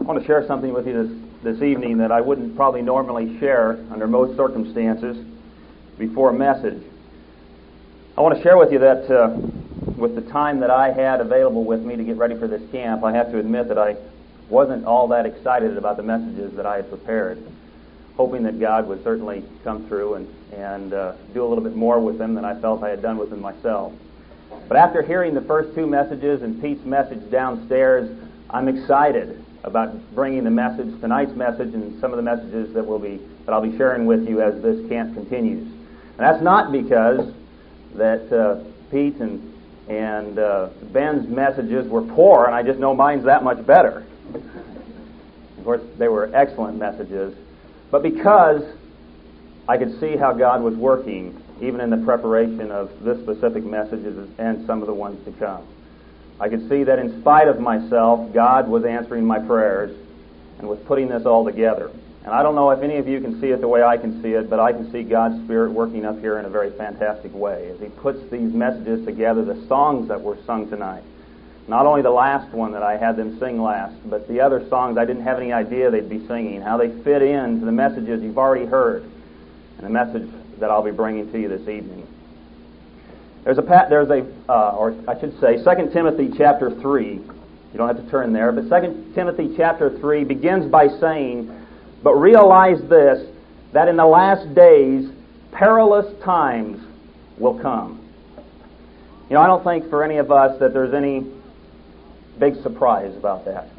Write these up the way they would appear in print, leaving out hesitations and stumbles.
want to share something with you this evening that I wouldn't probably normally share under most circumstances before a message. I want to share with you that with the time that I had available with me to get ready for this camp, I have to admit that I wasn't all that excited about the messages that I had prepared, hoping that God would certainly come through and do a little bit more with them than I felt I had done with them myself. But after hearing the first two messages and Pete's message downstairs, I'm excited about bringing the message, tonight's message, and some of the messages that I'll be sharing with you as this camp continues. And that's not because that Pete and Ben's messages were poor, and I just know mine's that much better. Of course, they were excellent messages, but because I could see how God was working even in the preparation of this specific messages and some of the ones to come. I could see that in spite of myself, God was answering my prayers and was putting this all together. And I don't know if any of you can see it the way I can see it, but I can see God's Spirit working up here in a very fantastic way as He puts these messages together, the songs that were sung tonight. Not only the last one that I had them sing last, but the other songs I didn't have any idea they'd be singing, how they fit into the messages you've already heard and the message that I'll be bringing to you this evening. There's 2 Timothy chapter 3. You don't have to turn there, but 2 Timothy chapter 3 begins by saying, "But realize this, that in the last days perilous times will come." You know, I don't think for any of us that there's any big surprise about that.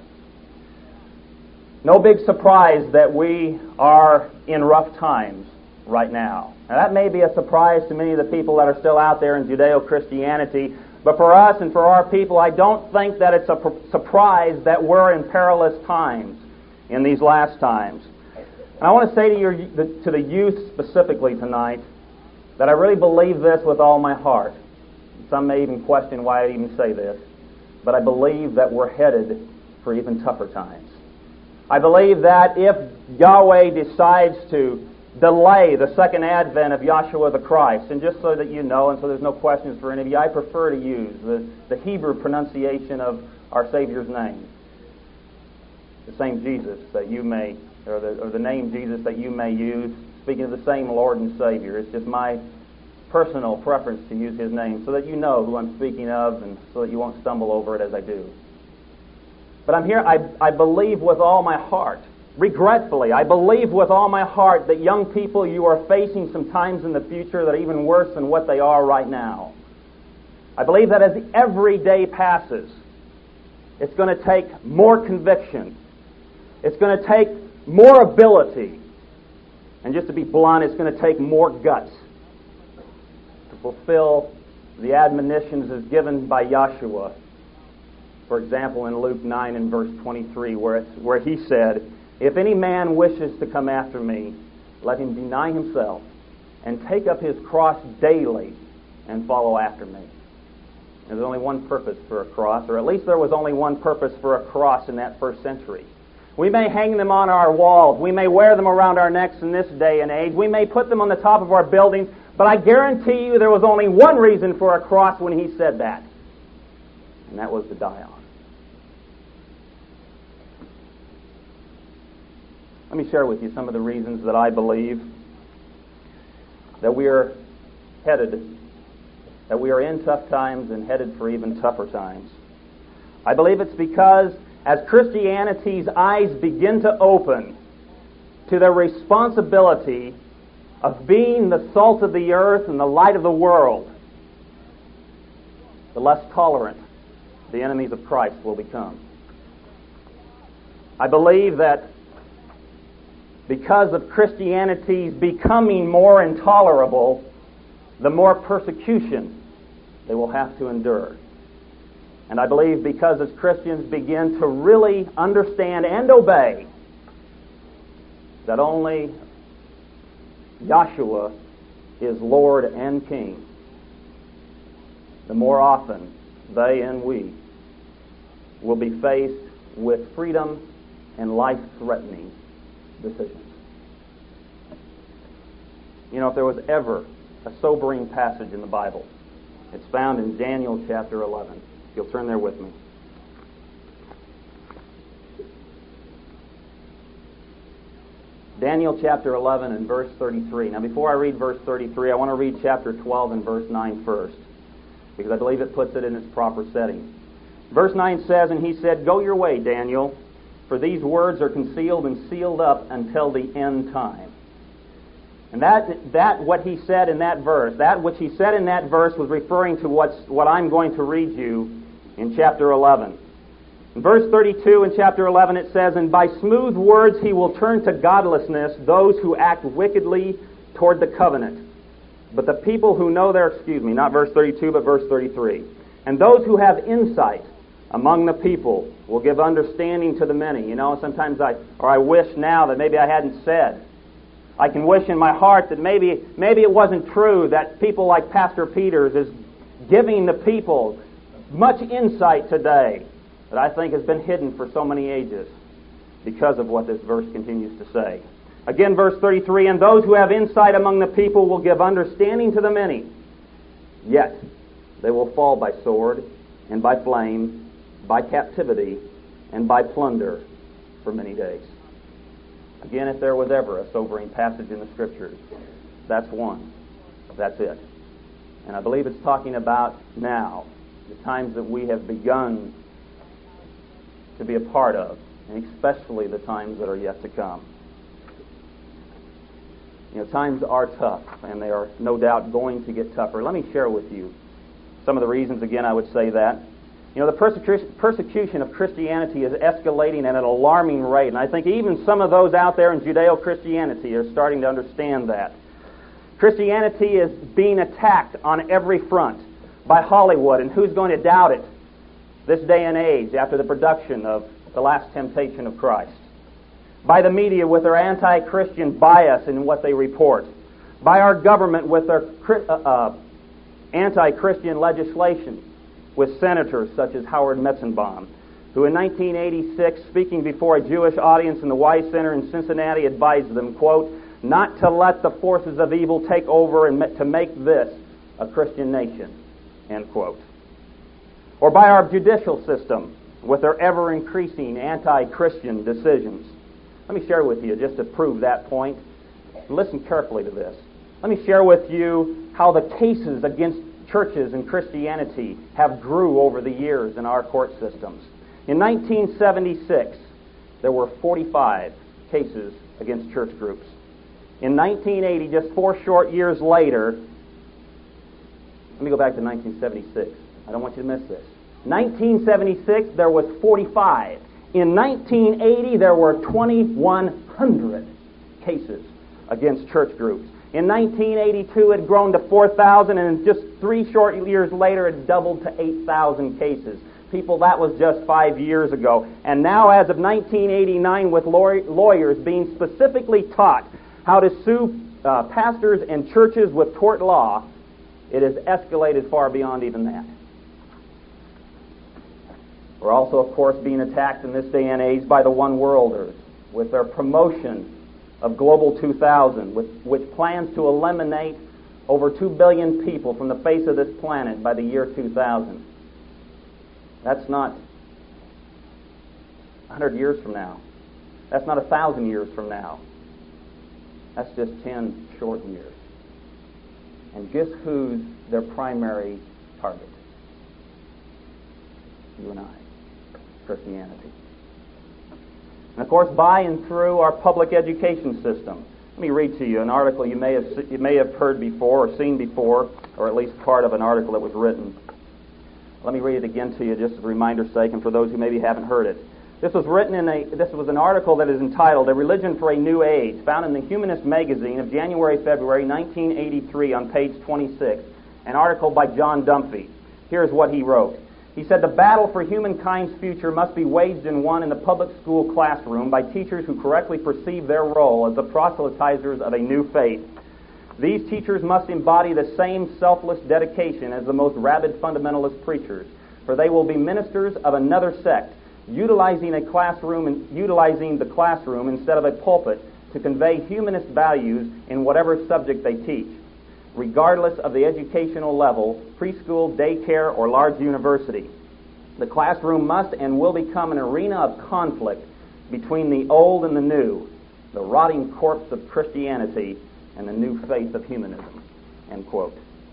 No big surprise that we are in rough times right now. Now, that may be a surprise to many of the people that are still out there in Judeo-Christianity, but for us and for our people, I don't think that it's a surprise that we're in perilous times in these last times. And I want to say to the youth specifically tonight that I really believe this with all my heart. Some may even question why I even say this, but I believe that we're headed for even tougher times. I believe that if Yahweh decides to delay the second advent of Yahshua the Christ, and just so that you know, and so there's no questions for any of you, I prefer to use the Hebrew pronunciation of our Savior's name. The same Jesus that you may, or the name Jesus that you may use, speaking of the same Lord and Savior. It's just my personal preference to use His name so that you know who I'm speaking of and so that you won't stumble over it as I do. But I'm here, I believe with all my heart, regretfully, I believe with all my heart that young people, you are facing some times in the future that are even worse than what they are right now. I believe that as every day passes, it's going to take more conviction. It's going to take more ability. And just to be blunt, it's going to take more guts to fulfill the admonitions as given by Yahshua. For example, in Luke 9 and verse 23, where He said, "If any man wishes to come after me, let him deny himself and take up his cross daily and follow after me." There's only one purpose for a cross, or at least there was only one purpose for a cross in that first century. We may hang them on our walls. We may wear them around our necks in this day and age. We may put them on the top of our buildings, but I guarantee you there was only one reason for a cross when He said that, and that was to die on. Let me share with you some of the reasons that I believe that we are in tough times and headed for even tougher times. I believe it's because as Christianity's eyes begin to open to their responsibility of being the salt of the earth and the light of the world, the less tolerant the enemies of Christ will become. I believe that because of Christianity's becoming more intolerable, the more persecution they will have to endure. And I believe because as Christians begin to really understand and obey that only Yahshua is Lord and King, the more often they and we will be faced with freedom and life-threatening decisions. You know, if there was ever a sobering passage in the Bible, it's found in Daniel chapter 11. If you'll turn there with me. Daniel chapter 11 and verse 33. Now before I read verse 33, I want to read chapter 12 and verse 9 first, because I believe it puts it in its proper setting. Verse 9 says, "And he said, Go your way, Daniel, for these words are concealed and sealed up until the end time." And that what he said in that verse, that which he said in that verse was referring to what I'm going to read you in chapter 11. In verse 32 in chapter 11 it says, "And by smooth words he will turn to godlessness those who act wickedly toward the covenant. But the people who know their," not verse 32, but verse 33. "And those who have insight among the people will give understanding to the many." You know, sometimes I wish now that maybe I hadn't said. I can wish in my heart that maybe it wasn't true that people like Pastor Peters is giving the people much insight today that I think has been hidden for so many ages because of what this verse continues to say. Again, verse 33, "And those who have insight among the people will give understanding to the many. Yet they will fall by sword and by flame, by captivity and by plunder for many days." Again, if there was ever a sobering passage in the Scriptures, that's one. That's it. And I believe it's talking about now, the times that we have begun to be a part of, and especially the times that are yet to come. You know, times are tough, and they are no doubt going to get tougher. Let me share with you some of the reasons, again, I would say that. You know, the persecution of Christianity is escalating at an alarming rate, and I think even some of those out there in Judeo-Christianity are starting to understand that. Christianity is being attacked on every front by Hollywood, and who's going to doubt it this day and age after the production of The Last Temptation of Christ? By the media with their anti-Christian bias in what they report. By our government with their anti-Christian legislation, with senators such as Howard Metzenbaum, who in 1986, speaking before a Jewish audience in the Wise Center in Cincinnati, advised them, quote, "not to let the forces of evil take over and to make this a Christian nation," end quote. Or by our judicial system with their ever-increasing anti-Christian decisions. Let me share with you, just to prove that point. Listen carefully to this. Let me share with you how the cases against churches and Christianity have grew over the years in our court systems. In 1976, there were 45 cases against church groups. In 1980, just 4 short years later, let me go back to 1976. I don't want you to miss this. 1976, there was 45. In 1980, there were 2,100 cases against church groups. In 1982, it had grown to 4,000, and just 3 short years later, it doubled to 8,000 cases. People, that was just 5 years ago. And now, as of 1989, with lawyers being specifically taught how to sue pastors and churches with tort law, it has escalated far beyond even that. We're also, of course, being attacked in this day and age by the one-worlders with their promotion of Global 2000, which plans to eliminate over 2 billion people from the face of this planet by the year 2000. That's not 100 years from now. That's not 1,000 years from now. That's just 10 short years. And guess who's their primary target? You and I. Christianity. And of course, by and through our public education system. Let me read to you an article you may have heard before or seen before, or at least part of an article that was written. Let me read it again to you just as a reminder's sake, and for those who maybe haven't heard it. This was an article that is entitled "A Religion for a New Age," found in the Humanist magazine of January-February 1983 on page 26, an article by John Dumphy. Here's what he wrote. He said, "The battle for humankind's future must be waged and won in the public school classroom by teachers who correctly perceive their role as the proselytizers of a new faith. These teachers must embody the same selfless dedication as the most rabid fundamentalist preachers, for they will be ministers of another sect, utilizing the classroom instead of a pulpit to convey humanist values in whatever subject they teach, regardless of the educational level, preschool, daycare, or large university. The classroom must and will become an arena of conflict between the old and the new, the rotting corpse of Christianity and the new faith of humanism, end quote.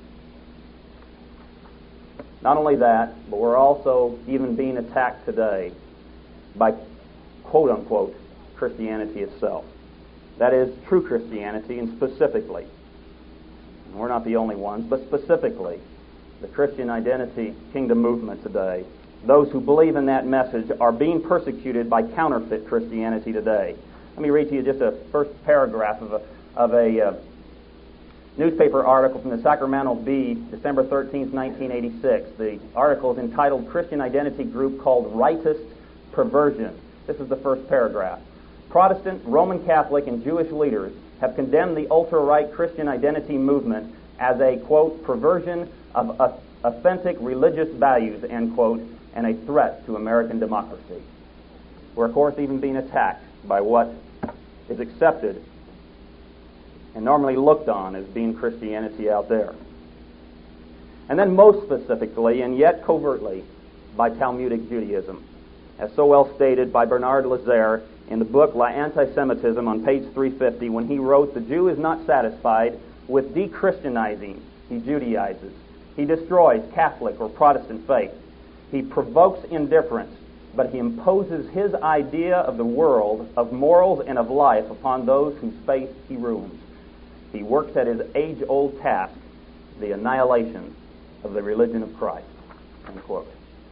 Not only that, but we're also even being attacked today by quote-unquote Christianity itself. That is, true Christianity, and specifically, and we're not the only ones, but specifically, the Christian identity kingdom movement today. Those who believe in that message are being persecuted by counterfeit Christianity today. Let me read to you just a first paragraph of a newspaper article from the Sacramento Bee, December 13th, 1986. The article is entitled Christian Identity Group Called Rightist Perversion. This is the first paragraph. Protestant, Roman Catholic, and Jewish leaders have condemned the ultra-right Christian identity movement as a, quote, perversion of authentic religious values, end quote, and a threat to American democracy. We're, of course, even being attacked by what is accepted and normally looked on as being Christianity out there. And then most specifically, and yet covertly, by Talmudic Judaism, as so well stated by Bernard Lazare in the book La Anti-Semitism on page 350, when he wrote, "The Jew is not satisfied with de-Christianizing, he Judaizes. He destroys Catholic or Protestant faith. He provokes indifference, but he imposes his idea of the world, of morals, and of life upon those whose faith he ruins. He works at his age-old task, the annihilation of the religion of Christ." End quote.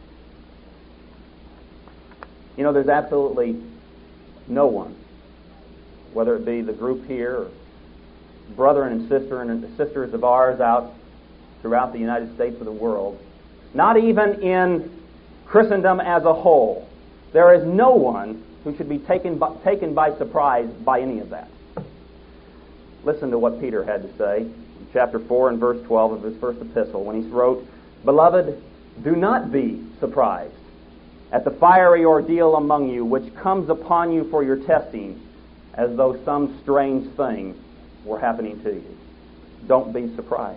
You know, there's absolutely no one, whether it be the group here, or brother and sisters of ours out throughout the United States or the world, not even in Christendom as a whole, there is no one who should be taken by surprise by any of that. Listen to what Peter had to say in chapter 4 and verse 12 of his first epistle when he wrote, "Beloved, do not be surprised at the fiery ordeal among you, which comes upon you for your testing, as though some strange thing were happening to you." Don't be surprised.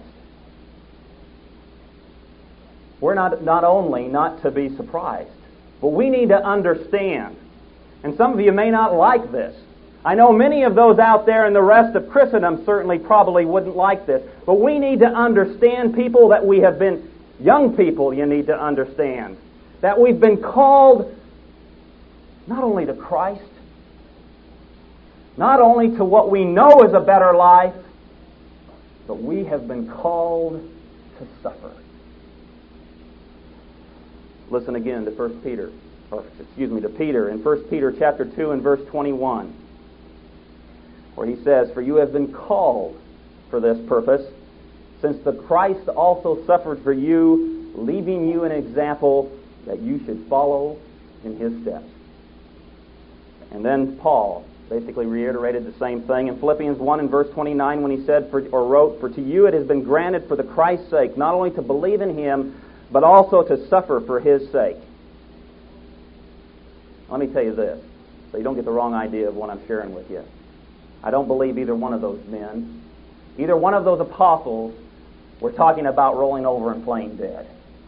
We're not only not to be surprised, but we need to understand. And some of you may not like this. I know many of those out there in the rest of Christendom certainly probably wouldn't like this. But we need to understand, people, that we have been, young people, you need to understand, that we've been called not only to Christ, not only to what we know is a better life, but we have been called to suffer. Listen again to to Peter in 1 Peter chapter 2 and verse 21, where he says, "For you have been called for this purpose, since the Christ also suffered for you, leaving you an example that you should follow in his steps." And then Paul basically reiterated the same thing in Philippians 1 and verse 29 when he said, wrote, "For to you it has been granted for the Christ's sake, not only to believe in him, but also to suffer for his sake." Let me tell you this, so you don't get the wrong idea of what I'm sharing with you. I don't believe either one of those men, either one of those apostles, were talking about rolling over and playing dead.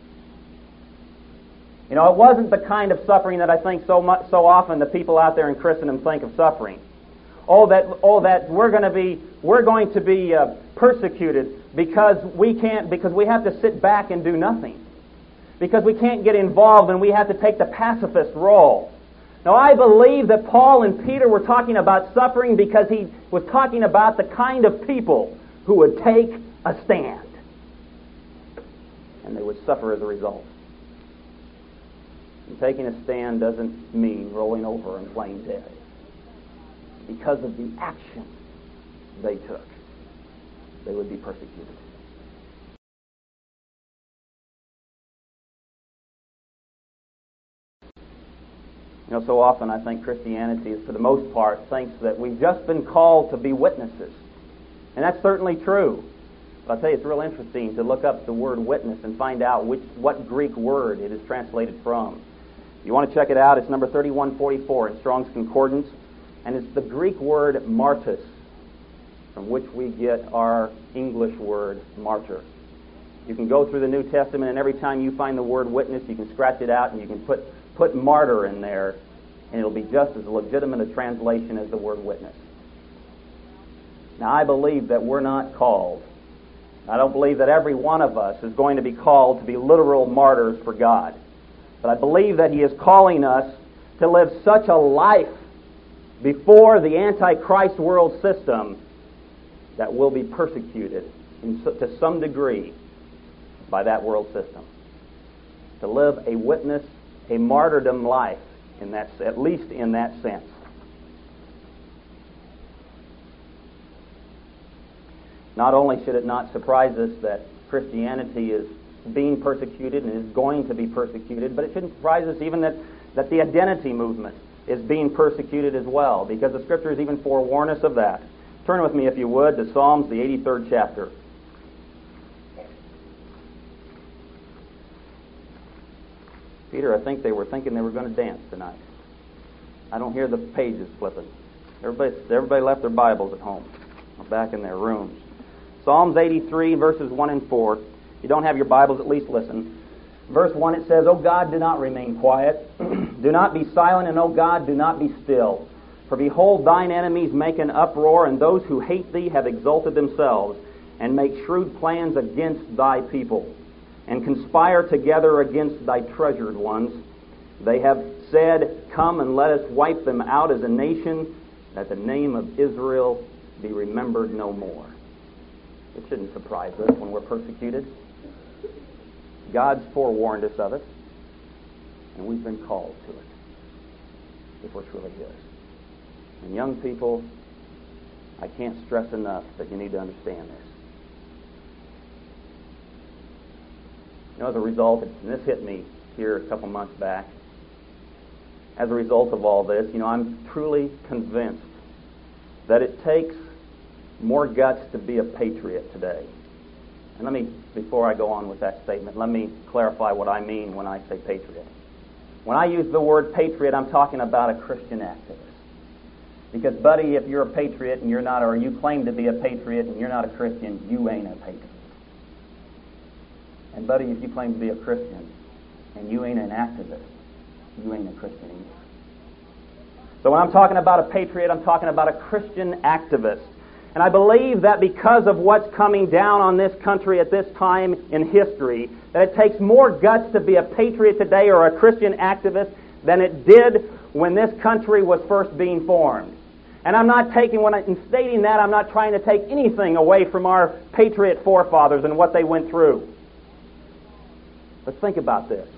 You know, it wasn't the kind of suffering that I think so often the people out there in Christendom think of suffering. That we're going to be persecuted because we have to sit back and do nothing, because we can't get involved and we have to take the pacifist role. Now, I believe that Paul and Peter were talking about suffering because he was talking about the kind of people who would take a stand, and they would suffer as a result. And taking a stand doesn't mean rolling over and playing dead. Because of the action they took, they would be persecuted. You know, so often I think Christianity, for the most part, thinks that we've just been called to be witnesses. And that's certainly true. But I'll tell you, it's real interesting to look up the word witness and find out what Greek word it is translated from. If you want to check it out, it's number 3144 in Strong's Concordance. And it's the Greek word martus, from which we get our English word martyr. You can go through the New Testament, and every time you find the word witness, you can scratch it out and you can put martyr in there, and it'll be just as legitimate a translation as the word witness. Now, I believe that we're not called. I don't believe that every one of us is going to be called to be literal martyrs for God. But I believe that He is calling us to live such a life before the Antichrist world system that we'll be persecuted to some degree by that world system. To live a witness, a martyrdom life, at least in that sense. Not only should it not surprise us that Christianity is being persecuted and is going to be persecuted, but it shouldn't surprise us even that the identity movement is being persecuted as well, because the Scriptures even forewarn us of that. Turn with me, if you would, to Psalms, the 83rd chapter. Peter, I think they were thinking they were going to dance tonight. I don't hear the pages flipping. Everybody left their Bibles at home or back in their rooms. Psalms 83, verses 1 and 4. If you don't have your Bibles, at least listen. Verse 1, it says, O God, do not remain quiet. Do not be silent, and O God, do not be still. For behold, thine enemies make an uproar, and those who hate thee have exalted themselves, and make shrewd plans against thy people, and conspire together against thy treasured ones. They have said, Come and let us wipe them out as a nation, that the name of Israel be remembered no more. It shouldn't surprise us when we're persecuted. God's forewarned us of it, and we've been called to it, if we're truly His. And young people, I can't stress enough that you need to understand this. You know, as a result, and this hit me here a couple months back, as a result of all this, I'm truly convinced that it takes more guts to be a patriot today. And before I go on with that statement, let me clarify what I mean when I say patriot. When I use the word patriot, I'm talking about a Christian activist. Because, buddy, if you're a patriot and you're not, or you claim to be a patriot and you're not a Christian, you ain't a patriot. And, buddy, if you claim to be a Christian and you ain't an activist, you ain't a Christian either. So when I'm talking about a patriot, I'm talking about a Christian activist. And I believe that because of what's coming down on this country at this time in history, that it takes more guts to be a patriot today or a Christian activist than it did when this country was first being formed. And in stating that, I'm not trying to take anything away from our patriot forefathers and what they went through. But think about this.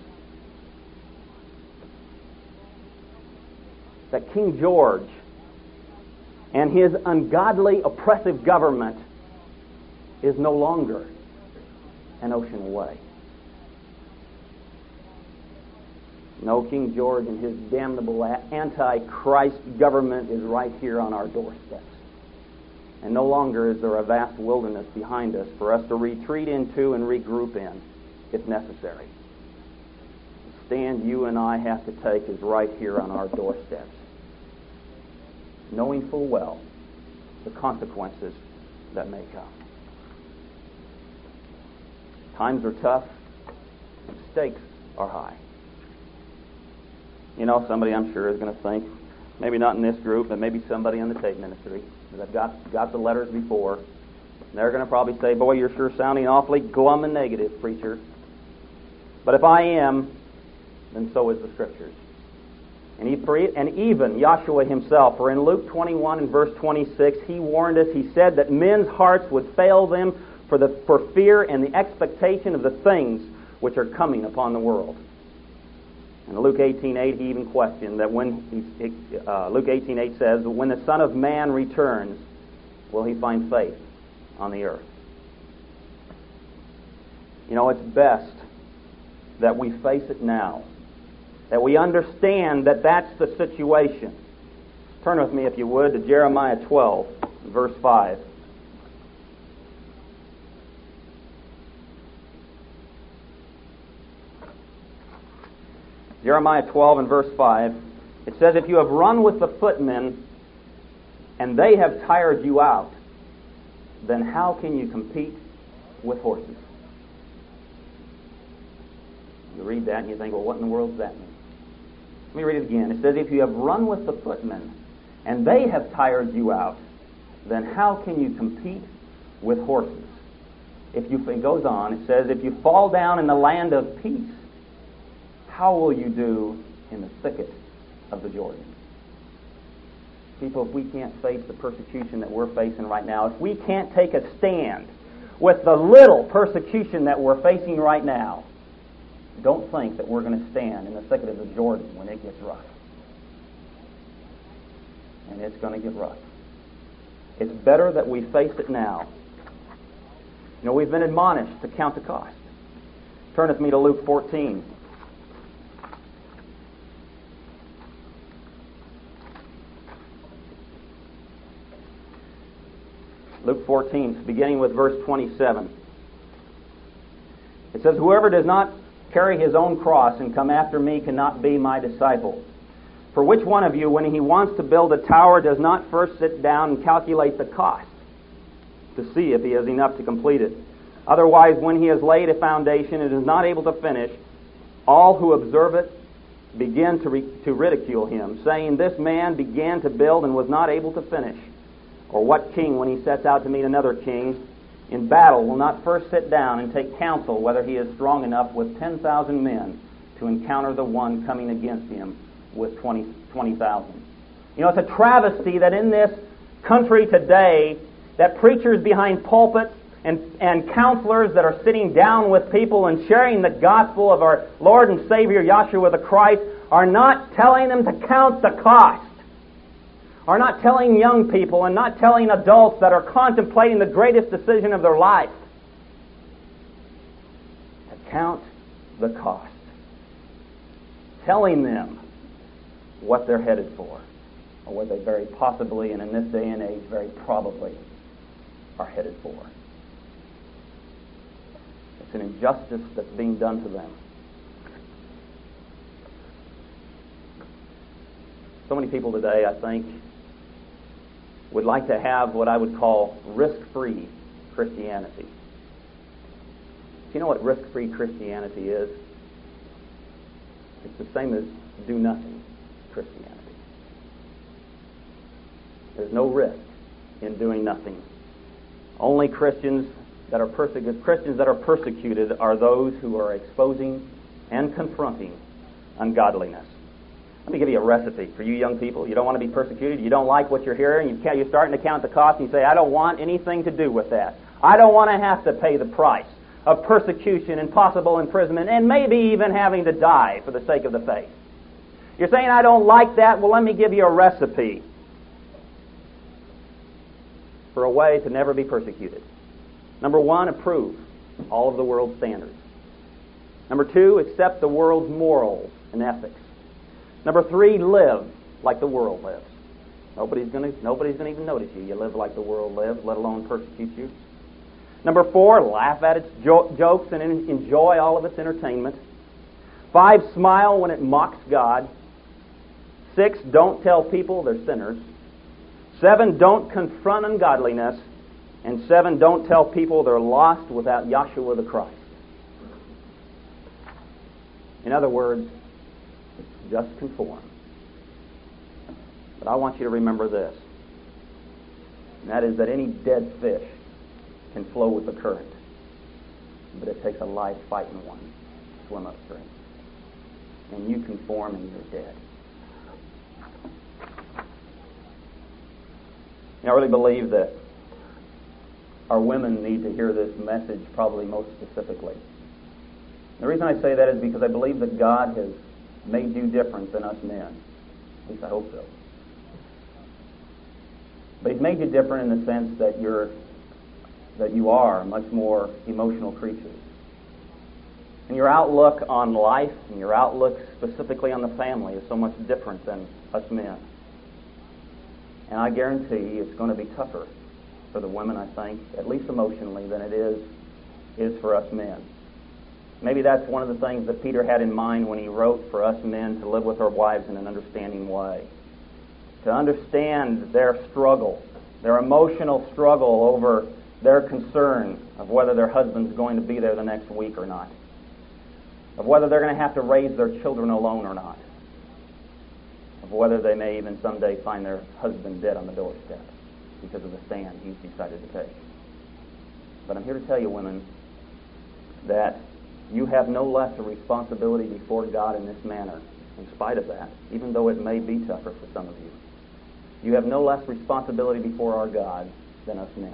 That King George and his ungodly, oppressive government is no longer an ocean away. No, King George and his damnable anti-Christ government is right here on our doorsteps. And no longer is there a vast wilderness behind us for us to retreat into and regroup in, if necessary. The stand you and I have to take is right here on our doorsteps, knowing full well the consequences that may come. Times are tough, and stakes are high. Somebody I'm sure is going to think, maybe not in this group, but maybe somebody in the tape ministry, that I've got the letters before. They're going to probably say, boy, you're sure sounding awfully glum and negative, preacher. But if I am, then so is the Scriptures. And even Yahshua himself, for in Luke 21 and verse 26, he warned us, he said that men's hearts would fail them for fear and the expectation of the things which are coming upon the world. And Luke 18:8, he even questioned that Luke 18:8 says, when the Son of Man returns, will he find faith on the earth? It's best that we face it now, that we understand that that's the situation. Turn with me, if you would, to Jeremiah 12, verse 5. Jeremiah 12 and verse 5, it says, if you have run with the footmen and they have tired you out, then how can you compete with horses? You read that and you think, well, what in the world does that mean? Let me read it again. It says, if you have run with the footmen and they have tired you out, then how can you compete with horses? It goes on, it says, if you fall down in the land of peace, how will you do in the thicket of the Jordan? People, if we can't face the persecution that we're facing right now, if we can't take a stand with the little persecution that we're facing right now, don't think that we're going to stand in the thicket of the Jordan when it gets rough. And it's going to get rough. It's better that we face it now. You know, we've been admonished to count the cost. Turn with me to Luke 14. Luke 14, beginning with verse 27. It says, whoever does not carry his own cross and come after me cannot be my disciple. For which one of you, when he wants to build a tower, does not first sit down and calculate the cost to see if he has enough to complete it? Otherwise, when he has laid a foundation and is not able to finish, all who observe it begin to ridicule him, saying, this man began to build and was not able to finish. Or what king, when he sets out to meet another king in battle, will not first sit down and take counsel whether he is strong enough with 10,000 men to encounter the one coming against him with 20,000? You know, it's a travesty that in this country today, that preachers behind pulpits and counselors that are sitting down with people and sharing the gospel of our Lord and Savior Yahshua the Christ are not telling them to count the cost. Are not telling young people and not telling adults that are contemplating the greatest decision of their life to count the cost. Telling them what they're headed for, or what they very possibly, and in this day and age, very probably are headed for. It's an injustice that's being done to them. So many people today, I think, would like to have what I would call risk-free Christianity. Do you know what risk-free Christianity is? It's the same as do-nothing Christianity. There's no risk in doing nothing. Only Christians that are persecuted are those who are exposing and confronting ungodliness. Let me give you a recipe for you young people. You don't want to be persecuted. You don't like what you're hearing. You're starting to count the cost, and you say, I don't want anything to do with that. I don't want to have to pay the price of persecution and possible imprisonment and maybe even having to die for the sake of the faith. You're saying, I don't like that. Well, let me give you a recipe for a way to never be persecuted. Number one, approve all of the world's standards. Number two, accept the world's morals and ethics. Number three, live like the world lives. Nobody's going to even notice you. You live like the world lives, let alone persecute you. Number four, laugh at its jokes and enjoy all of its entertainment. 5, smile when it mocks God. 6, don't tell people they're sinners. 7, don't confront ungodliness. And 7, don't tell people they're lost without Yahshua the Christ. In other words, just conform. But I want you to remember this, and that is that any dead fish can flow with the current, but it takes a live fighting one to swim upstream. And you conform and you're dead. I really believe that our women need to hear this message probably most specifically. The reason I say that is because I believe that God has made you different than us men. At least I hope so. But He's made you different in the sense that you are much more emotional creatures. And your outlook on life and your outlook specifically on the family is so much different than us men. And I guarantee it's going to be tougher for the women, I think, at least emotionally, than it is for us men. Maybe that's one of the things that Peter had in mind when he wrote for us men to live with our wives in an understanding way. To understand their struggle, their emotional struggle over their concern of whether their husband's going to be there the next week or not. Of whether they're going to have to raise their children alone or not. Of whether they may even someday find their husband dead on the doorstep. because of the stand he's decided to take. But I'm here to tell you, women, that you have no less a responsibility before God in this manner, in spite of that, even though it may be tougher for some of you. You have no less responsibility before our God than us men.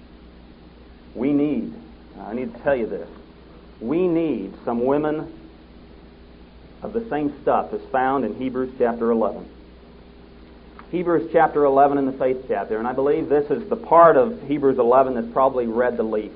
I need to tell you this, we need some women of the same stuff as found in Hebrews chapter 11. Hebrews chapter 11 in the faith chapter, and I believe this is the part of Hebrews 11 that's probably read the least.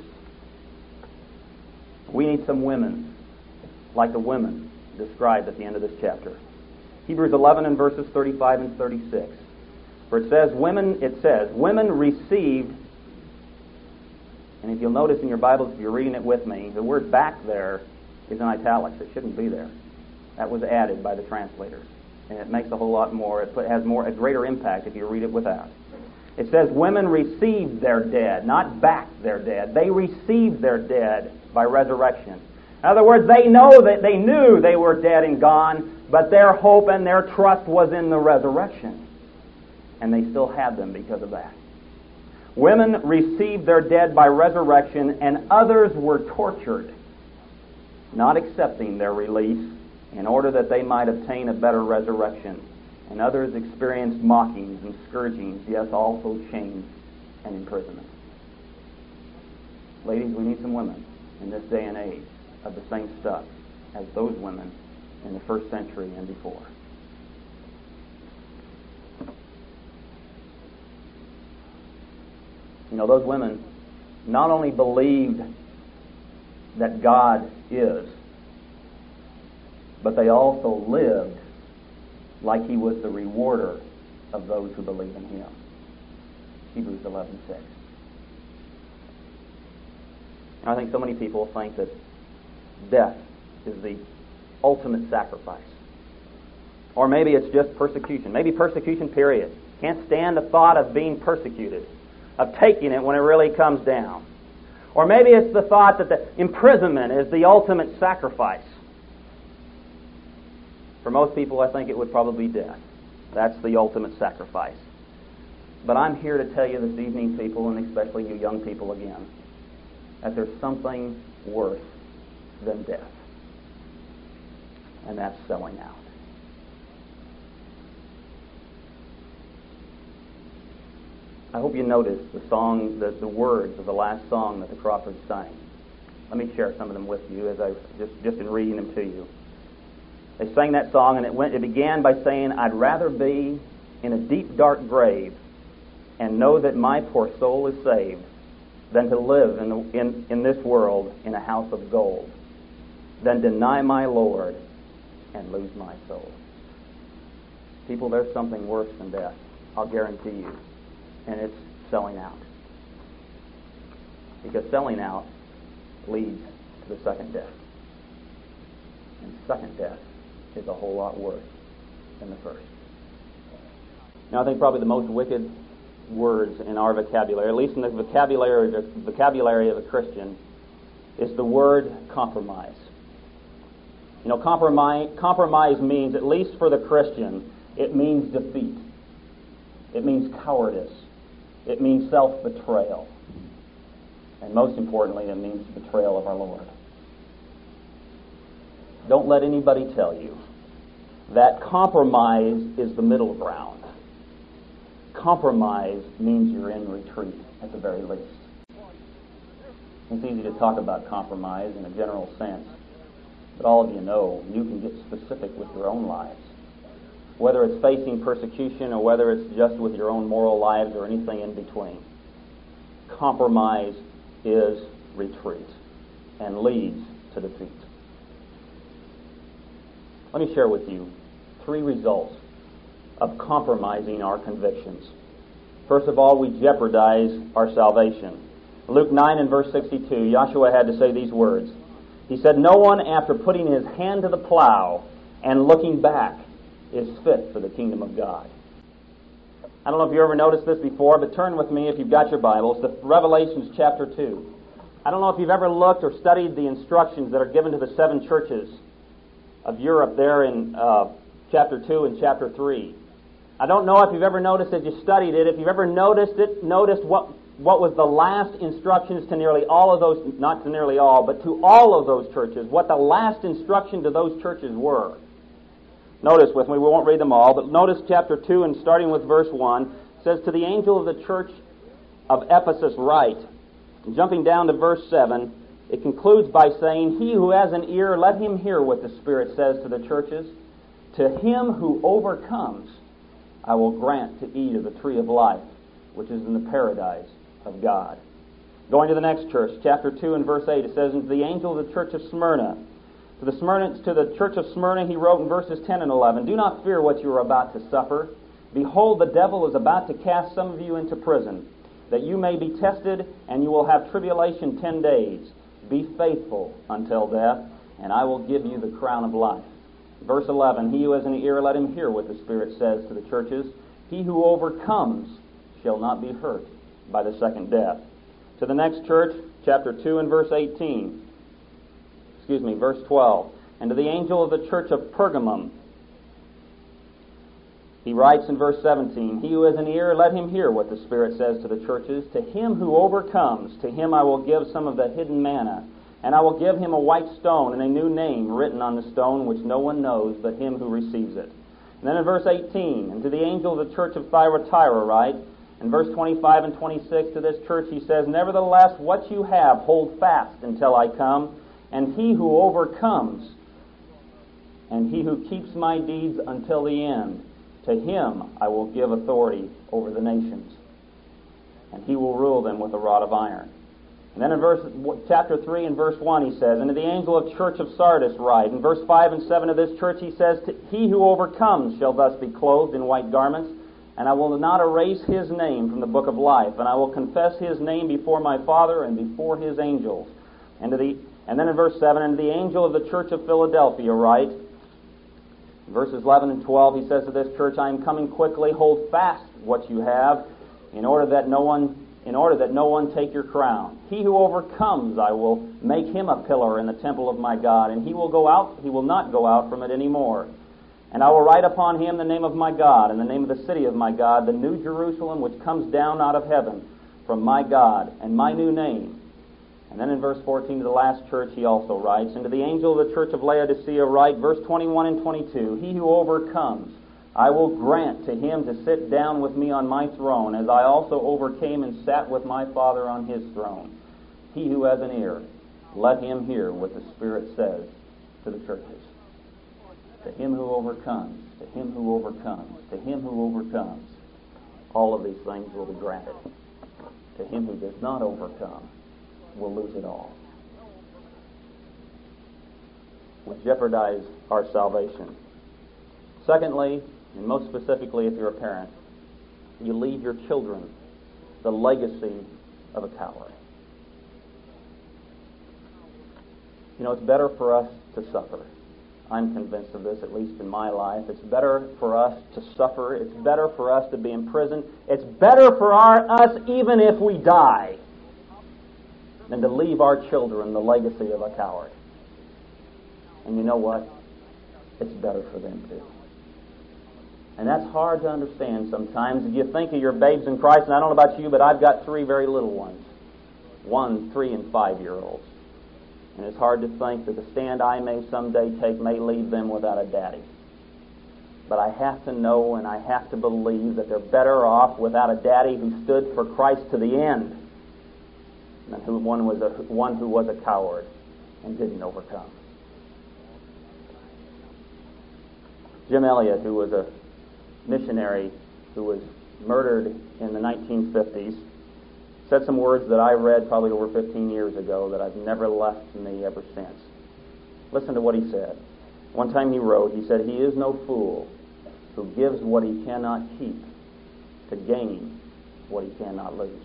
We need some women, like the women described at the end of this chapter. Hebrews 11 and verses 35 and 36. For it says, women received, and if you'll notice in your Bibles, if you're reading it with me, the word back there is in italics. It shouldn't be there. That was added by the translators. And it makes a whole lot more, it has a greater impact if you read it without. It says, women received their dead, not backed their dead. They received their dead by resurrection. In other words, they knew they were dead and gone, but their hope and their trust was in the resurrection. And they still had them because of that. Women received their dead by resurrection, and others were tortured, not accepting their release in order that they might obtain a better resurrection. And others experienced mockings and scourgings, yes, also chains and imprisonment. Ladies, we need some women in this day and age of the same stuff as those women in the first century and before. You know, those women not only believed that God is, but they also lived like He was the rewarder of those who believe in Him. Hebrews 11:6. I think so many people think that death is the ultimate sacrifice. Or maybe it's just persecution. Maybe persecution, period. Can't stand the thought of being persecuted, of taking it when it really comes down. Or maybe it's the thought that the imprisonment is the ultimate sacrifice. For most people, I think it would probably be death. That's the ultimate sacrifice. But I'm here to tell you this evening, people, and especially you young people again, that there's something worse than death. And that's selling out. I hope you noticed the song, the words of the last song that the Crawfords sang. Let me share some of them with you as I just in reading them to you. They sang that song, and it began by saying, "I'd rather be in a deep, dark grave and know that my poor soul is saved than to live in this world in a house of gold, than deny my Lord and lose my soul." People, there's something worse than death, I'll guarantee you, and it's selling out. Because selling out leads to the second death. And second death is a whole lot worse than the first. Now, I think probably the most wicked words in our vocabulary, at least in the vocabulary of a Christian, is the word compromise. You know, compromise means, at least for the Christian, it means defeat. It means cowardice. It means self-betrayal. And most importantly, it means betrayal of our Lord. Don't let anybody tell you that compromise is the middle ground. Compromise means you're in retreat, at the very least. It's easy to talk about compromise in a general sense, but all of you know you can get specific with your own lives. Whether it's facing persecution or whether it's just with your own moral lives or anything in between. Compromise is retreat and leads to defeat. Let me share with you 3 results of compromising our convictions. First of all, we jeopardize our salvation. Luke 9 and verse 62, Joshua had to say these words. He said, "No one, after putting his hand to the plow and looking back, is fit for the kingdom of God." I don't know if you ever noticed this before, but turn with me, if you've got your Bibles, to Revelations chapter 2. I don't know if you've ever looked or studied the instructions that are given to the 7 churches of Europe there in chapter 2 and chapter 3. I don't know if you've ever noticed as you studied it, if you've ever noticed what was the last instructions to nearly all of those, not to nearly all, but to all of those churches, what the last instruction to those churches were. Notice with me, we won't read them all, but notice chapter 2 and starting with verse 1, it says, "To the angel of the church of Ephesus write." And jumping down to verse 7, it concludes by saying, "He who has an ear, let him hear what the Spirit says to the churches. To him who overcomes, I will grant to eat of the tree of life, which is in the paradise of God." Going to the next church, chapter 2 and verse 8, it says, "And to the angel of the church of Smyrna, to the church of Smyrna he wrote in verses 10 and 11, Do not fear what you are about to suffer. Behold, the devil is about to cast some of you into prison, that you may be tested, and you will have tribulation 10 days. Be faithful until death, and I will give you the crown of life." Verse 11, "He who has an ear, let him hear what the Spirit says to the churches. He who overcomes shall not be hurt by the second death." To the next church, chapter 2 and verse 12. "And to the angel of the church of Pergamum, he writes in verse 17, He who has an ear, let him hear what the Spirit says to the churches. To him who overcomes, to him I will give some of the hidden manna, and I will give him a white stone and a new name written on the stone, which no one knows but him who receives it." And then in verse 18, "And to the angel of the church of Thyatira write," in verse 25 and 26, to this church he says, "Nevertheless, what you have, hold fast until I come. And he who overcomes, and he who keeps my deeds until the end, to him I will give authority over the nations, and he will rule them with a rod of iron." And then in chapter 3 and verse 1 he says, "And to the angel of church of Sardis write." In verse 5 and 7 of this church he says, "He who overcomes shall thus be clothed in white garments, and I will not erase his name from the book of life, and I will confess his name before my Father and before his angels." And then in verse 7, "And the angel of the church of Philadelphia write," in verses 11 and 12, he says to this church, "I am coming quickly. Hold fast what you have, in order that no one take your crown. He who overcomes, I will make him a pillar in the temple of my God, and he will not go out from it any more. And I will write upon him the name of my God, and the name of the city of my God, the new Jerusalem, which comes down out of heaven from my God, and my new name." And then in verse 14 to the last church he also writes, "And to the angel of the church of Laodicea write," verse 21 and 22, "He who overcomes, I will grant to him to sit down with me on my throne, as I also overcame and sat with my Father on his throne. He who has an ear, let him hear what the Spirit says to the churches." To him who overcomes, to him who overcomes, to him who overcomes, all of these things will be granted. To him who does not overcome will lose it all. Will jeopardize our salvation. Secondly, and most specifically if you're a parent, you leave your children the legacy of a coward. You know, it's better for us to suffer. I'm convinced of this, at least in my life. It's better for us to suffer. It's better for us to be in prison. It's better for us even if we die than to leave our children the legacy of a coward. And you know what? It's better for them too. And that's hard to understand sometimes. If you think of your babes in Christ, and I don't know about you, but I've got 3 very little ones. 1, 3, and 5-year-olds. And it's hard to think that the stand I may someday take may leave them without a daddy. But I have to know and I have to believe that they're better off without a daddy who stood for Christ to the end than one who was a coward and didn't overcome. Jim Elliot, who was a missionary who was murdered in the 1950s, said some words that I read probably over 15 years ago that I've never left me ever since. Listen to what he said. One time he wrote, he said, "He is no fool who gives what he cannot keep to gain what he cannot lose."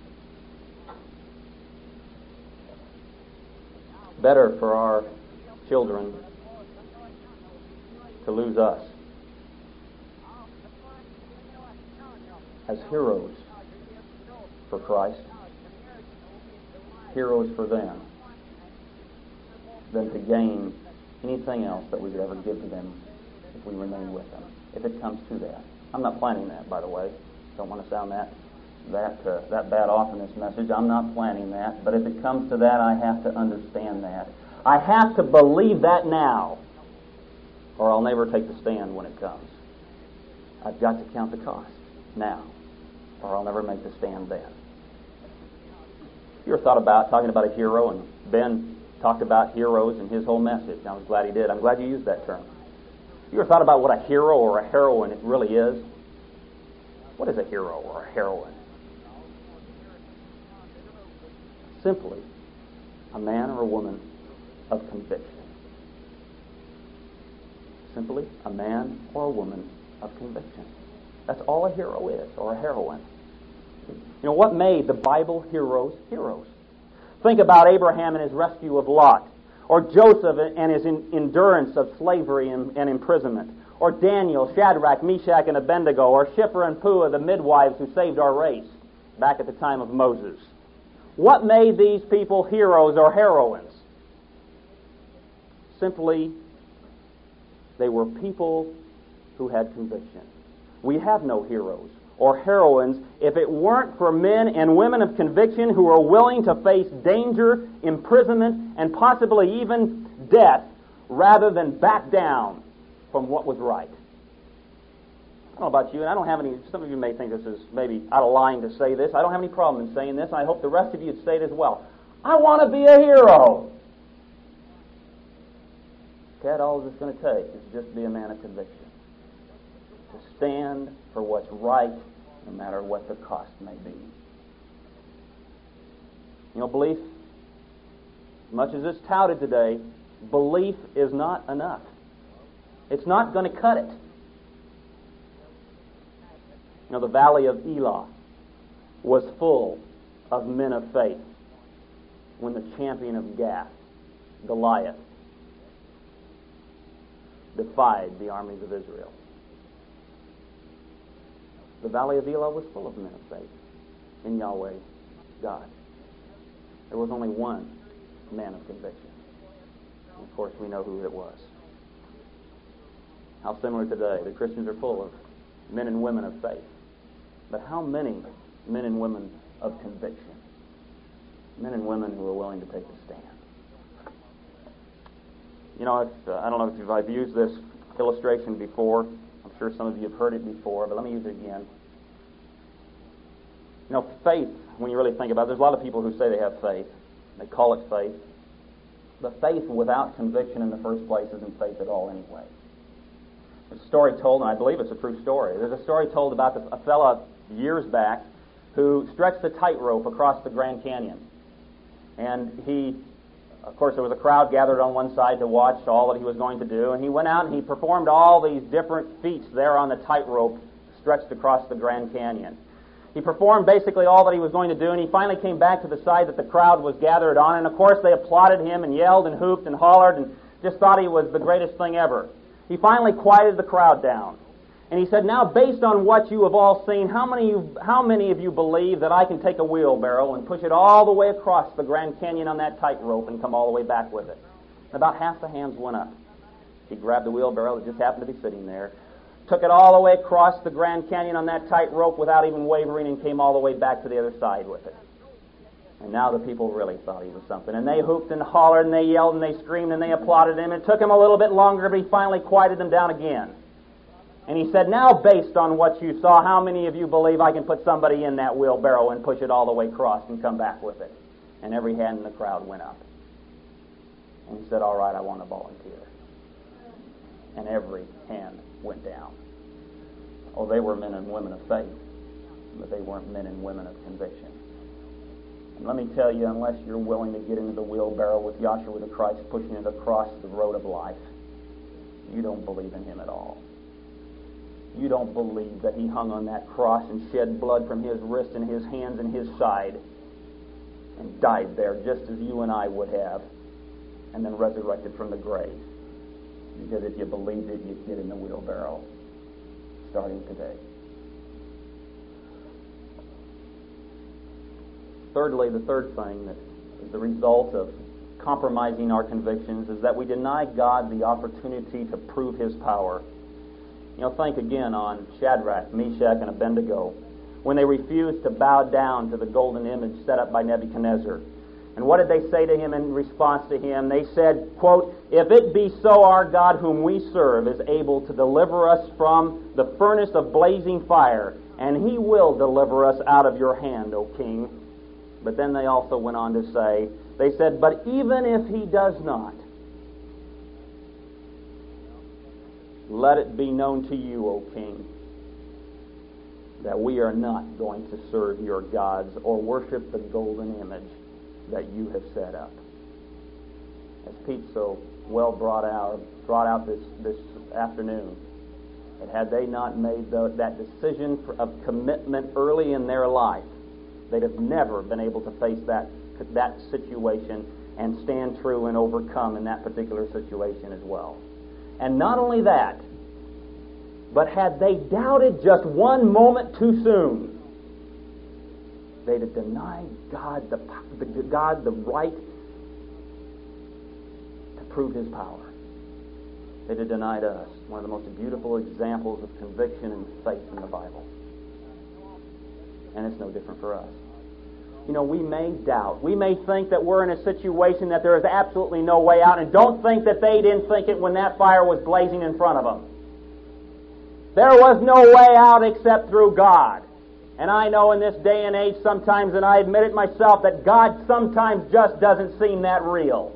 Better for our children to lose us as heroes for Christ, heroes for them, than to gain anything else that we could ever give to them if we remain with them, if it comes to that. I'm not planning that, by the way. Don't want to sound that bad off in this message. I'm not planning that. But if it comes to that, I have to understand that. I have to believe that now, or I'll never take the stand when it comes. I've got to count the cost now, or I'll never make the stand then. You ever thought about talking about a hero, and Ben talked about heroes in his whole message. I was glad he did. I'm glad you used that term. You ever thought about what a hero or a heroine it really is? What is a hero or a heroine? Simply a man or a woman of conviction. Simply a man or a woman of conviction. That's all a hero is, or a heroine. You know, what made the Bible heroes heroes? Think about Abraham and his rescue of Lot, or Joseph and his endurance of slavery and imprisonment, or Daniel, Shadrach, Meshach, and Abednego, or Shiphrah and Puah, the midwives who saved our race back at the time of Moses. What made these people heroes or heroines? Simply, they were people who had conviction. We have no heroes or heroines if it weren't for men and women of conviction who are willing to face danger, imprisonment, and possibly even death rather than back down from what was right. I don't know about you, and I don't have any, some of you may think this is maybe out of line to say this. I don't have any problem in saying this. I hope the rest of you would say it as well. I want to be a hero. Ted, all it's going to take is just be a man of conviction. To stand for what's right, no matter what the cost may be. You know, belief, as much as it's touted today, belief is not enough. It's not going to cut it. You know, the valley of Elah was full of men of faith when the champion of Gath, Goliath, defied the armies of Israel. The valley of Elah was full of men of faith in Yahweh, God. There was only one man of conviction. And of course, we know who it was. How similar today. The Christians are full of men and women of faith. But how many men and women of conviction? Men and women who are willing to take a stand. You know, I don't know if I've used this illustration before. I'm sure some of you have heard it before, but let me use it again. You know, faith, when you really think about it, there's a lot of people who say they have faith. They call it faith. But faith without conviction in the first place isn't faith at all anyway. There's a story told, and I believe it's a true story. There's a story told about a fellow years back who stretched a tightrope across the Grand Canyon. And he, of course, there was a crowd gathered on one side to watch all that he was going to do. And he went out and he performed all these different feats there on the tightrope stretched across the Grand Canyon. He performed basically all that he was going to do, and he finally came back to the side that the crowd was gathered on. And of course, they applauded him and yelled and hooped and hollered and just thought he was the greatest thing ever. He finally quieted the crowd down. And he said, now, based on what you have all seen, how many of you believe that I can take a wheelbarrow and push it all the way across the Grand Canyon on that tightrope and come all the way back with it? And about half the hands went up. He grabbed the wheelbarrow that just happened to be sitting there, took it all the way across the Grand Canyon on that tightrope without even wavering, and came all the way back to the other side with it. And now the people really thought he was something. And they hooped and hollered and they yelled and they screamed and they applauded him. It took him a little bit longer, but he finally quieted them down again. And he said, now, based on what you saw, how many of you believe I can put somebody in that wheelbarrow and push it all the way across and come back with it? And every hand in the crowd went up. And he said, all right, I want to volunteer. And every hand went down. Oh, they were men and women of faith, but they weren't men and women of conviction. And let me tell you, unless you're willing to get into the wheelbarrow with Yahshua the Christ pushing it across the road of life, you don't believe in him at all. You don't believe that he hung on that cross and shed blood from his wrist and his hands and his side and died there just as you and I would have, and then resurrected from the grave. Because if you believed it, you'd get in the wheelbarrow starting today. Thirdly, the third thing that is the result of compromising our convictions is that we deny God the opportunity to prove his power. Think again on Shadrach, Meshach, and Abednego, when they refused to bow down to the golden image set up by Nebuchadnezzar. And what did they say to him in response to him? They said, quote, "If it be so, our God whom we serve is able to deliver us from the furnace of blazing fire, and he will deliver us out of your hand, O king." But then they also went on to say, they said, "But even if he does not, let it be known to you, O king, that we are not going to serve your gods or worship the golden image that you have set up." As Pete so well brought out this afternoon, that had they not made that decision of commitment early in their life, they'd have never been able to face that situation and stand true and overcome in that particular situation as well. And not only that, but had they doubted just one moment too soon, they'd have denied God the right to prove His power. They'd have denied us one of the most beautiful examples of conviction and faith in the Bible. And it's no different for us. We may doubt. We may think that we're in a situation that there is absolutely no way out, and don't think that they didn't think it when that fire was blazing in front of them. There was no way out except through God. And I know in this day and age sometimes, and I admit it myself, that God sometimes just doesn't seem that real.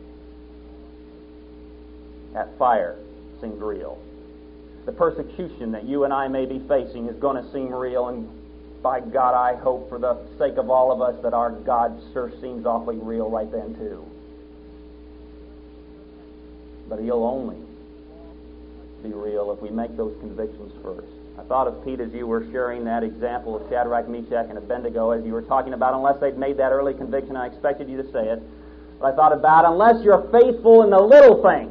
That fire seems real. The persecution that you and I may be facing is going to seem real, and by God, I hope for the sake of all of us that our God sure seems awfully real right then too. But He'll only be real if we make those convictions first. I thought of Pete as you were sharing that example of Shadrach, Meshach, and Abednego, as you were talking about, unless they'd made that early conviction. I expected you to say it. But I thought about, unless you're faithful in the little things,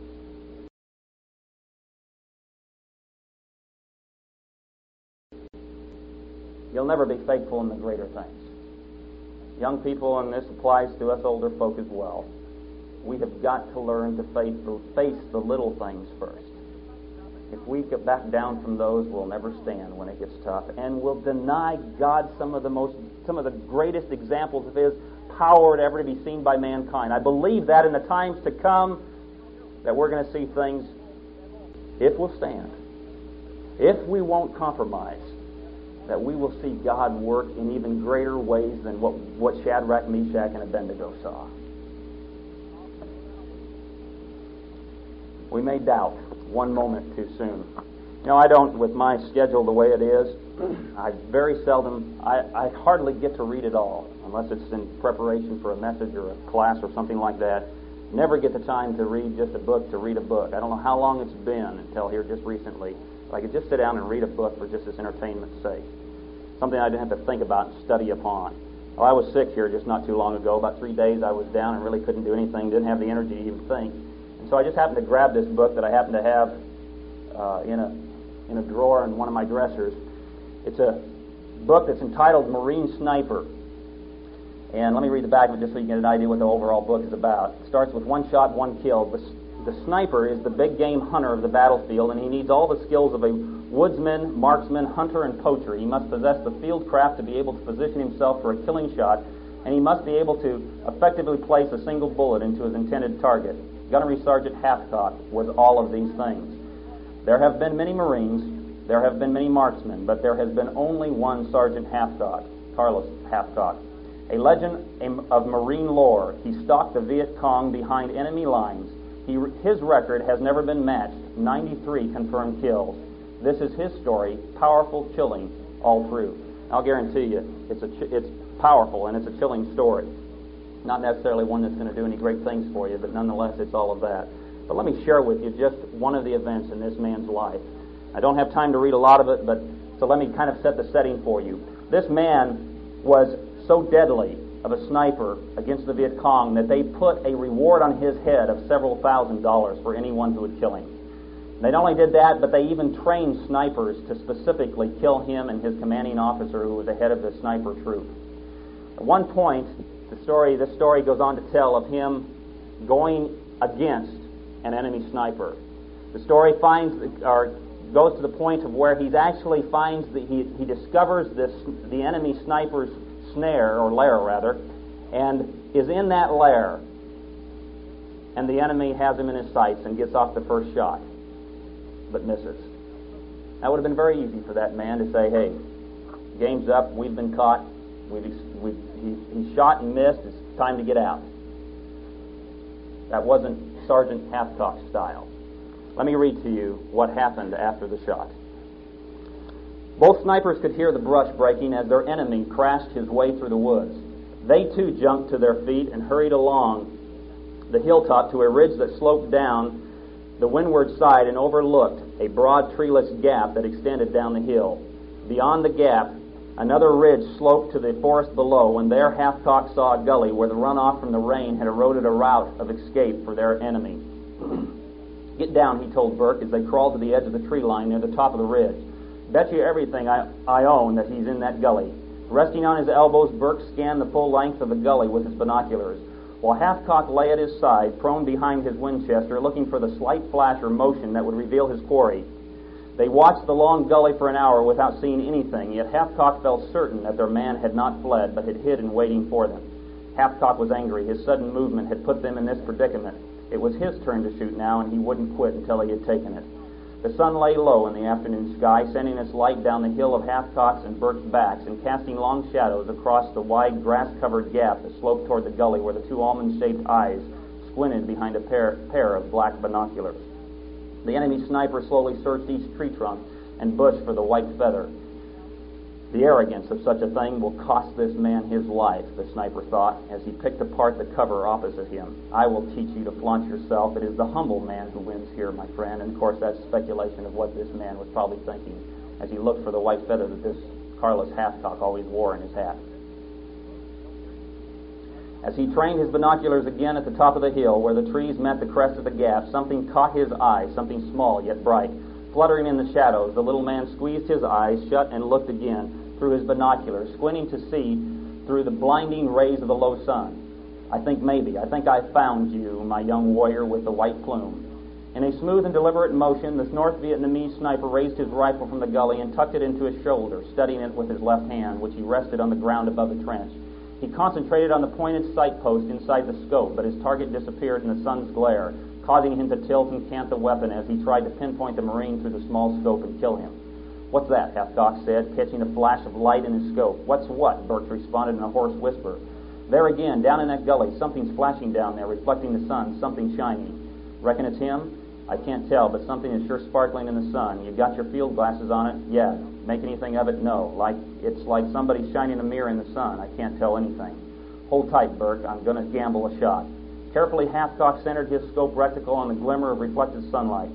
you'll never be faithful in the greater things. Young people, and this applies to us older folk as well, we have got to learn to face the little things first. If we get back down from those, we'll never stand when it gets tough, and we'll deny God some of the greatest examples of His power ever to be seen by mankind. I believe that in the times to come, that we're going to see things, if we'll stand, if we won't compromise, that we will see God work in even greater ways than what Shadrach, Meshach, and Abednego saw. We may doubt one moment too soon. I don't, with my schedule the way it is, I hardly get to read it all, unless it's in preparation for a message or a class or something like that. Never get the time to read just a book to read a book. I don't know how long it's been until here just recently. I could just sit down and read a book for just its entertainment's sake. Something I didn't have to think about and study upon. Well, I was sick here just not too long ago. About 3 days I was down and really couldn't do anything, didn't have the energy to even think. And so I just happened to grab this book that I happen to have in a drawer in one of my dressers. It's a book that's entitled Marine Sniper. And let me read the back of it just so you get an idea what the overall book is about. It starts with one shot, one kill. The sniper is the big game hunter of the battlefield, and he needs all the skills of a woodsman, marksman, hunter, and poacher. He must possess the field craft to be able to position himself for a killing shot, and he must be able to effectively place a single bullet into his intended target. Gunnery Sergeant Hathcock was all of these things. There have been many Marines, there have been many marksmen, but there has been only one Sergeant Hathcock, Carlos Hathcock. A legend of Marine lore, he stalked the Viet Cong behind enemy lines. His record has never been matched, 93 confirmed kills. This is his story, powerful, chilling, all through. I'll guarantee you, it's powerful and it's a chilling story. Not necessarily one that's going to do any great things for you, but nonetheless, it's all of that. But let me share with you just one of the events in this man's life. I don't have time to read a lot of it, so let me kind of set the setting for you. This man was so deadly of a sniper against the Viet Cong that they put a reward on his head of several $1,000s for anyone who would kill him. They not only did that, but they even trained snipers to specifically kill him and his commanding officer, who was the head of the sniper troop. At one point, this story goes on to tell of him going against an enemy sniper. The story goes to the point of where he actually finds that he discovers the enemy sniper's snare, or lair rather, and is in that lair, and the enemy has him in his sights and gets off the first shot, but misses. That would have been very easy for that man to say, "Hey, game's up. We've been caught. He shot and missed. It's time to get out." That wasn't Sergeant Hathcock's style. Let me read to you what happened after the shot. Both snipers could hear the brush breaking as their enemy crashed his way through the woods. They too jumped to their feet and hurried along the hilltop to a ridge that sloped down the windward side and overlooked a broad treeless gap that extended down the hill. Beyond the gap, another ridge sloped to the forest below, and there Hathcock saw a gully where the runoff from the rain had eroded a route of escape for their enemy. "Get down," he told Burke as they crawled to the edge of the tree line near the top of the ridge. "Bet you everything I own that he's in that gully." Resting on his elbows, Burke scanned the full length of the gully with his binoculars, while Hathcock lay at his side, prone behind his Winchester, looking for the slight flash or motion that would reveal his quarry. They watched the long gully for an hour without seeing anything, yet Hathcock felt certain that their man had not fled, but had hidden waiting for them. Hathcock was angry. His sudden movement had put them in this predicament. It was his turn to shoot now, and he wouldn't quit until he had taken it. The sun lay low in the afternoon sky, sending its light down the hill of Hathcock's and Burke's backs, and casting long shadows across the wide grass-covered gap that sloped toward the gully where the two almond-shaped eyes squinted behind a pair of black binoculars. The enemy sniper slowly searched each tree trunk and bush for the white feather. The arrogance of such a thing will cost this man his life, the sniper thought, as he picked apart the cover opposite him. "I will teach you to flaunt yourself. It is the humble man who wins here, my friend." And of course, that's speculation of what this man was probably thinking as he looked for the white feather that this Carlos Hathcock always wore in his hat. As he trained his binoculars again at the top of the hill, where the trees met the crest of the gap, something caught his eye, something small yet bright. Fluttering in the shadows, the little man squeezed his eyes shut and looked again through his binoculars, squinting to see through the blinding rays of the low sun. I think I found you, my young warrior with the white plume." In a smooth and deliberate motion, the North Vietnamese sniper raised his rifle from the gully and tucked it into his shoulder, steadying it with his left hand, which he rested on the ground above the trench. He concentrated on the pointed sight post inside the scope, but his target disappeared in the sun's glare, causing him to tilt and cant the weapon as he tried to pinpoint the Marine through the small scope and kill him. "What's that?" Hathcock said, catching a flash of light in his scope. "What's what?" Burke responded in a hoarse whisper. "There again, down in that gully, something's flashing down there, reflecting the sun, something shiny." "Reckon it's him?" "I can't tell, but something is sure sparkling in the sun. You got your field glasses on it?" "Yeah." "Make anything of it?" "No. It's like somebody shining a mirror in the sun. I can't tell anything." "Hold tight, Burke. I'm going to gamble a shot." Carefully, Hathcock centered his scope reticle on the glimmer of reflected sunlight.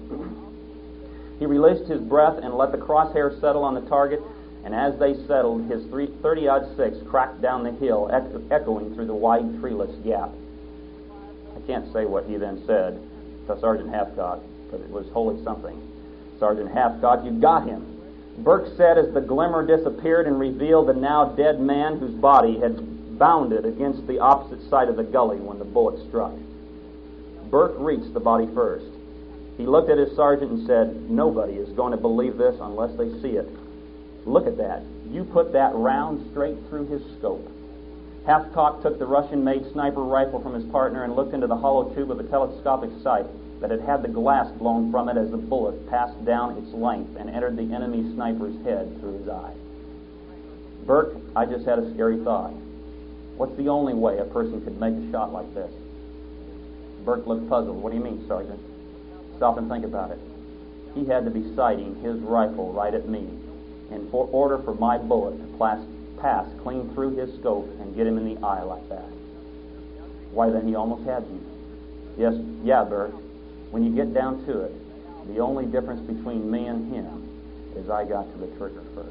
He released his breath and let the crosshairs settle on the target, and as they settled, his .30-06 cracked down the hill, echoing through the wide treeless gap. I can't say what he then said to Sergeant Hathcock, but it was wholly something. "Sergeant Hathcock, you got him," Burke said as the glimmer disappeared and revealed the now dead man whose body had bounded against the opposite side of the gully when the bullet struck. Burke reached the body first. He looked at his sergeant and said, "Nobody is going to believe this unless they see it. Look at that. You put that round straight through his scope." Hathcock took the Russian-made sniper rifle from his partner and looked into the hollow tube of a telescopic sight that had had the glass blown from it as the bullet passed down its length and entered the enemy sniper's head through his eye. "Burke, I just had a scary thought. What's the only way a person could make a shot like this?" Burke looked puzzled. "What do you mean, Sergeant?" "Stop and think about it. He had to be sighting his rifle right at me in order for my bullet to pass clean through his scope and get him in the eye like that. Why, then he almost had me." Yeah, Burke. When you get down to it, the only difference between me and him is I got to the trigger first."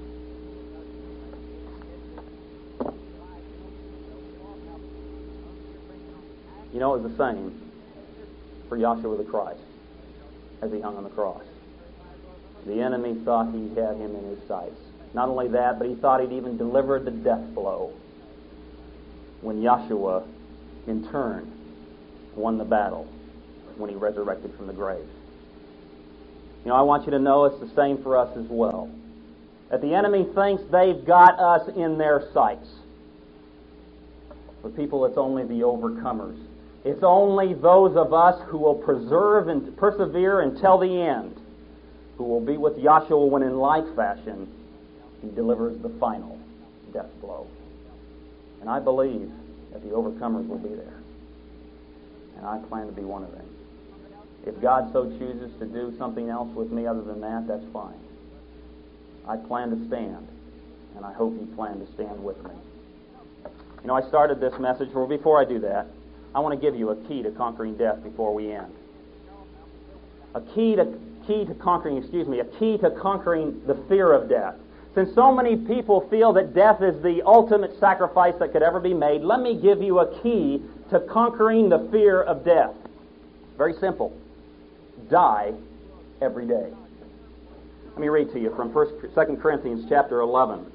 You know, it was the same for Yahshua the Christ as he hung on the cross. The enemy thought he had him in his sights. Not only that, but he thought he'd even delivered the death blow when Yahshua, in turn, won the battle when he resurrected from the grave. I want you to know it's the same for us as well. That the enemy thinks they've got us in their sights. For people, it's only the overcomers. It's only those of us who will preserve and persevere until the end, who will be with Yahshua when in like fashion he delivers the final death blow. And I believe that the overcomers will be there. And I plan to be one of them. If God so chooses to do something else with me other than that, that's fine. I plan to stand, and I hope you plan to stand with me. I started this message, well, before I do that, I want to give you a key to conquering death before we end. A key to conquering the fear of death. Since so many people feel that death is the ultimate sacrifice that could ever be made, let me give you a key to conquering the fear of death. Very simple. Die every day. Let me read to you from 2 Corinthians chapter 11.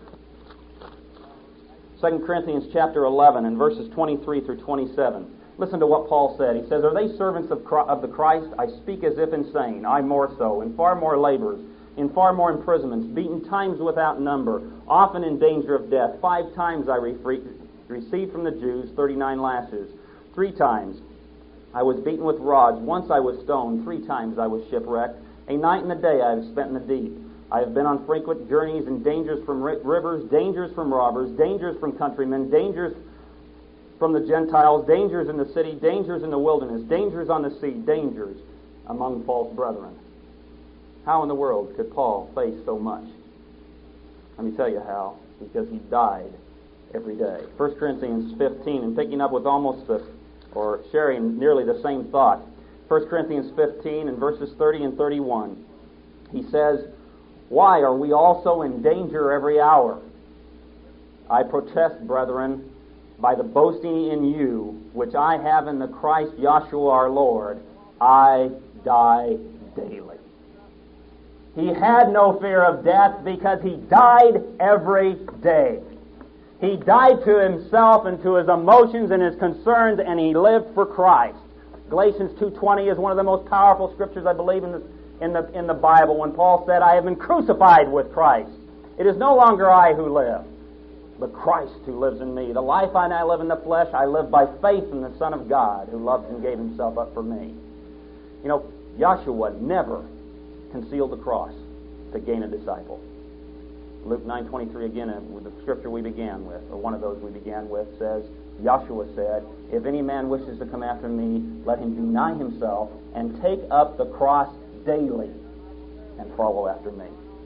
2 Corinthians chapter 11 and verses 23 through 27. Listen to what Paul said. He says, "Are they servants of the Christ? I speak as if insane, I more so, in far more labors, in far more imprisonments, beaten times without number, often in danger of death. 5 times I received from the Jews 39 lashes. 3 times I was beaten with rods. Once I was stoned. 3 times I was shipwrecked. A night and a day I have spent in the deep. I have been on frequent journeys and dangers from rivers, dangers from robbers, dangers from countrymen, dangers from the Gentiles, dangers in the city, dangers in the wilderness, dangers on the sea, dangers among false brethren." How in the world could Paul face so much? Let me tell you how. Because he died every day. 1 Corinthians 15, and picking up with or sharing nearly the same thought. 1 Corinthians 15 and verses 30 and 31. He says, "Why are we also in danger every hour? I protest, brethren, by the boasting in you, which I have in the Christ Yahshua our Lord, I die daily." He had no fear of death because he died every day. He died to himself and to his emotions and his concerns, and he lived for Christ. Galatians 2:20 is one of the most powerful scriptures, I believe, in the Bible, when Paul said, "I have been crucified with Christ. It is no longer I who live, but Christ who lives in me. The life I now live in the flesh, I live by faith in the Son of God, who loved and gave himself up for me." Yahshua never concealed the cross to gain a disciple. Luke 9:23 again, with the scripture we began with, or one of those we began with, says, Yahshua said, "If any man wishes to come after me, let him deny himself and take up the cross daily and follow after me."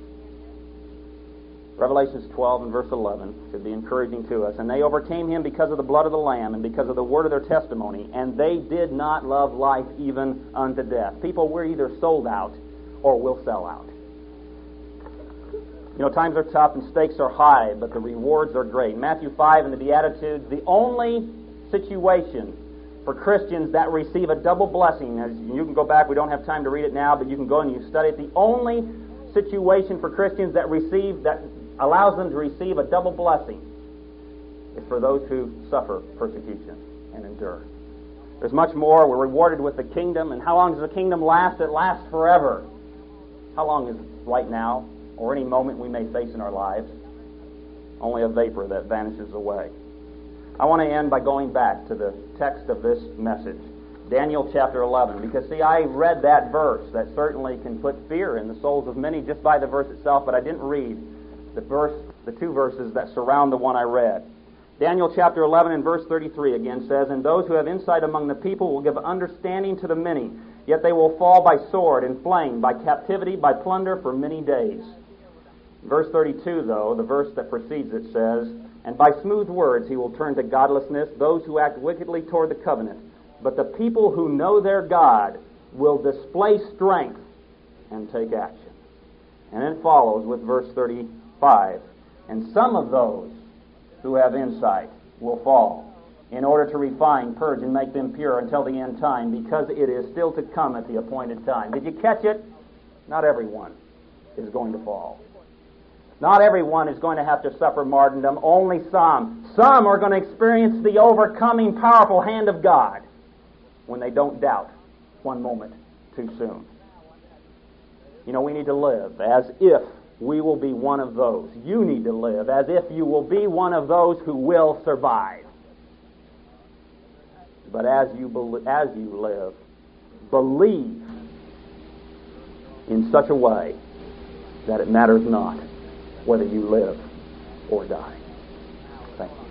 Revelations 12 and verse 11 should be encouraging to us. "And they overcame him because of the blood of the Lamb and because of the word of their testimony, and they did not love life even unto death." People, we're either sold out or we'll sell out. Times are tough and stakes are high, but the rewards are great. Matthew 5 in the Beatitudes, the only situation for Christians that receive a double blessing, as you can go back, we don't have time to read it now, but you can go and you study it. The only situation for Christians that allows them to receive a double blessing is for those who suffer persecution and endure. There's much more. We're rewarded with the kingdom, and how long does the kingdom last? It lasts forever. How long is right now, or any moment we may face in our lives? Only a vapor that vanishes away. I want to end by going back to the text of this message, Daniel chapter 11, because I read that verse that certainly can put fear in the souls of many just by the verse itself, but I didn't read the 2 verses that surround the one I read. Daniel chapter 11 and verse 33 again says, "And those who have insight among the people will give understanding to the many, yet they will fall by sword and flame, by captivity, by plunder for many days." Verse 32, though, the verse that precedes it, says, "And by smooth words he will turn to godlessness those who act wickedly toward the covenant. But the people who know their God will display strength and take action." And it follows with verse 35, "And some of those who have insight will fall, in order to refine, purge, and make them pure until the end time, because it is still to come at the appointed time." Did you catch it? Not everyone is going to fall. Not everyone is going to have to suffer martyrdom. Only some. Some are going to experience the overcoming, powerful hand of God when they don't doubt one moment too soon. We need to live as if we will be one of those. You need to live as if you will be one of those who will survive. But as you live, believe in such a way that it matters not whether you live or die. Thank you.